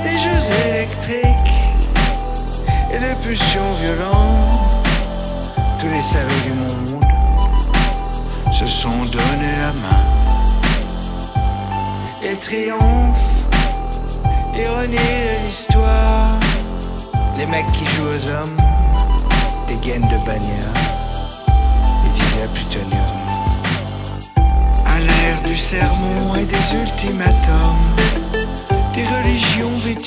des jeux électriques et des pulsions violentes. Tous les salauds du monde se sont donné la main. Et triomphe, l'ironie de l'histoire, les mecs qui jouent aux hommes, des gaines de bagnole, des visées à plutonium. À l'ère du sermon et des ultimatums,